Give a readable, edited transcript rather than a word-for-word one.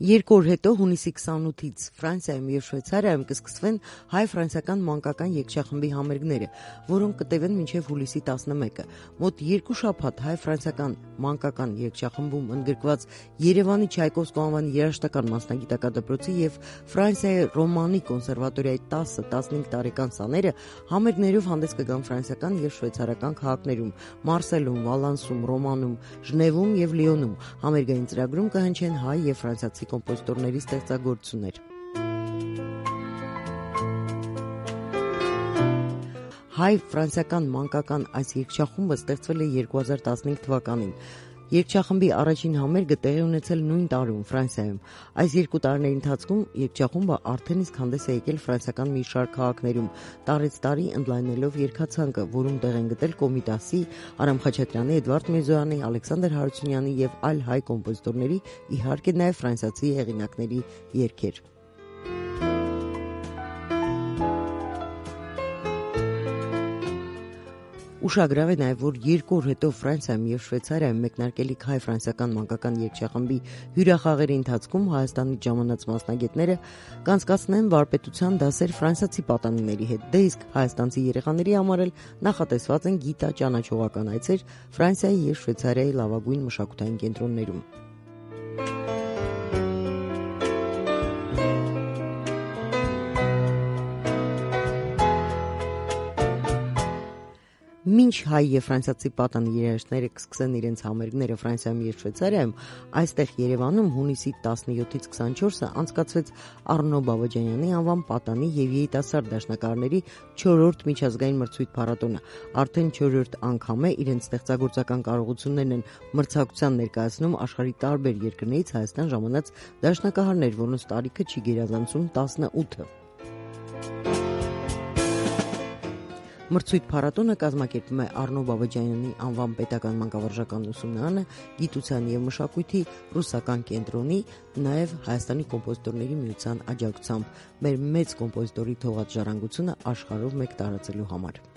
Երկու օր հետո հունիսի 28-ից Ֆրանսիայում եւ Շվեյցարիայում կսկսվեն հայ-ֆրանսիական մանկական երգչախմբի համերգները, որոնք կտևեն մինչեւ հուլիսի 11-ը։ Մոտ 2 շաբաթ հայ-ֆրանսիական մանկական երգչախմբում ընդգրկված Երևանի Չայկովսկու անվան երաժշտական մասնագիտական դպրոցի եւ Ֆրանսիայի Ռոմանի կոնսերվատորիայի 10-15 տարեկան սաները համերգներով հանդես կգան ֆրանսիական եւ շվեյցարական քաղաքներում՝ Մարսելում, Վալանսում, Ռոմանում, Ժնևում եւ Լիոնում։ Համերգային ծրագրում կհնչեն հայ եւ ֆրանսիացի կոմպոզիտորների ստեղծագործություններ։ Հայ-ֆրանսիական մանկական այս երգչախումբը ստեղծվել է 2015 թվականին։ Երգչախմբի առաջին համերգը տեղի ունեցել նույն տարում Ֆրանսիայում։ Այս 2 տարիների ընթացքում երգչախումբը արդեն իսկ հանդես է եկել ֆրանսիական մի շարք քաղաքներում, տարեց տարի ընդլայնելով երգացանկը, որում տեղ են գտել Կոմիտասի, Արամ Խաչատրյանի, Էդվարդ Միրզոյանի, Ալեքսանդր Հարությունյանի եւ այլ հայ կոմպոզիտորների, իհարկե նաեւ ֆրանսիացի հեղինակների երգեր։ Ուշագրավ է նաև, որ 2 օր հետո Ֆրանսիայում եւ Շվեյցարիայում մեկնարկելիք հայ-ֆրանսիական մանկական երգչախմբի հյուրախաղերի ընթացքում Հայաստանից ժամանած մասնագետները կանցկացնեն վարպետության դասեր ֆրանսիացի պատանիների հետ։ Դե իսկ հայաստանցի երեխաների համար էլ նախատեսված են գիտա-ճանաչողական այցեր Ֆրանսիայի եւ Շվեյցարիայի լավագույն մշակութային կենտրոններում։ Մինչ հայ եւ ֆրանսիացի պատանի երաժիշտները կսկսեն իրենց համերգները Ֆրանսիայում եւ Շվեյցարիայում, այստեղ Երևանում հունիսի 17-ից 24-ը անցկացվեց Առնո Բաբաջանյանի անվան պատանի եւ երիտասարդ դաշնակահարների 4-րդ միջազգային մրցույթ փառատոնը։ Արդեն 4-րդ անգամ է իրենց ստեղծագործական կարողություններն են մրցակցության ներկայացնում աշխարհի տարբեր երկրներից Հայաստան ժամանած դաշնակահարներ, որոնց տարիքը չի գերազանցում 18-ը։ Մրցույթ փառատոնը կազմակերպում է Առնո Բաբաջանյանի անվան պետական մանկավարժական ուսումնարանը, գիտության եւ մշակույթի ռուսական կենտրոնի, նաեւ Հայաստանի կոմպոզիտորների միության աջակցությամբ։ Մեր մեծ կոմպոզիտորի թողած ժառանգությունը աշխարհով մեկ տարածելու համար։